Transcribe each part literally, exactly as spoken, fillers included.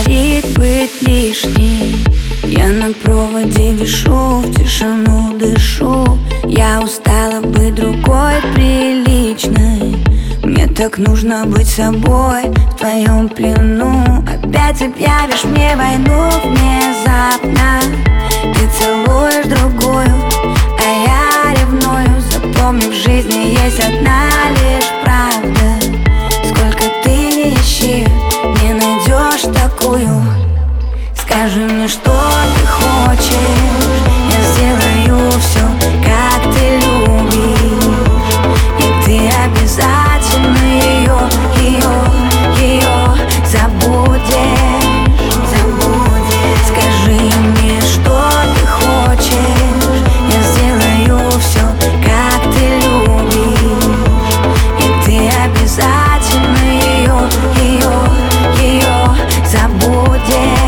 хватит быть лишней. Я на проводе вишу, в тишину дышу. Я устала быть другой приличной. Мне так нужно быть собой в твоем плену. Опять объявишь мне войну внезапно. Ты целуешь другую, а я ревную. Запомни, в жизни есть одна лишь правда. Сколько ты не ищи, не найдешь такую. Скажи мне, что ты хочешь, я сделаю все, как ты любишь. И ты обязательно ее, ее, ее забудешь, забудешь. Скажи мне, что ты хочешь, я сделаю все, как ты любишь. И ты обязательно ее, ее, ее забудешь.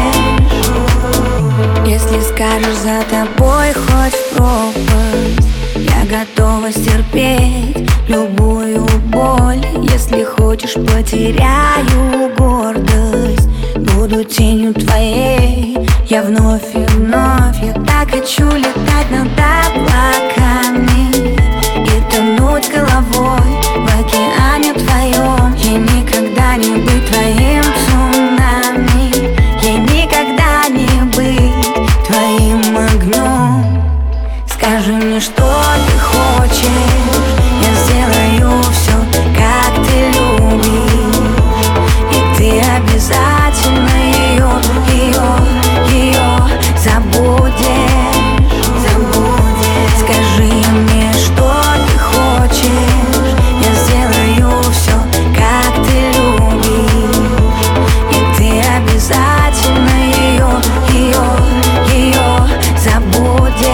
Если скажешь, за тобой хоть в пропасть, я готова стерпеть любую боль. Если хочешь, потеряю гордость, буду тенью твоей, я вновь и вновь. Я так хочу летать над облаками и тонуть с головой в океане твоем. Я никогда не быть твоим цунами, я никогда не быть твоим огнем. Скажи мне, что ты хочешь, я сделаю все, как ты любишь. И ты обязательно ее, ее, ее забудешь, забудешь. Скажи мне, что ты хочешь, я сделаю все, как ты любишь. И ты обязательно ее, ее, ее забудешь.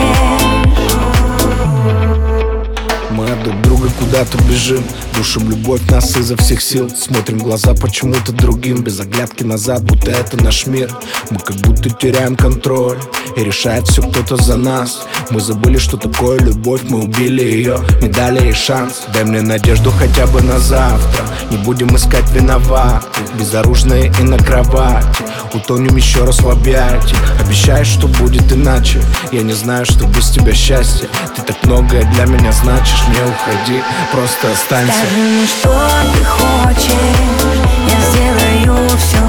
Мы от друг друга куда-то бежим, душим любовь нас изо всех сил. Смотрим в глаза почему-то другим, без оглядки назад, будто это наш мир. Мы как будто теряем контроль, и решает все кто-то за нас. Мы забыли, что такое любовь, мы убили ее, не дали ей шанс. Дай мне надежду хотя бы на завтра, не будем искать виноватых, безоружные и на кровати. Утонем еще раз в объятиях, обещаешь, что будет иначе. Я не знаю, что без тебя счастье. Ты так многое для меня значишь, не уходи, просто останься. Скажи мне, что ты хочешь, я сделаю все,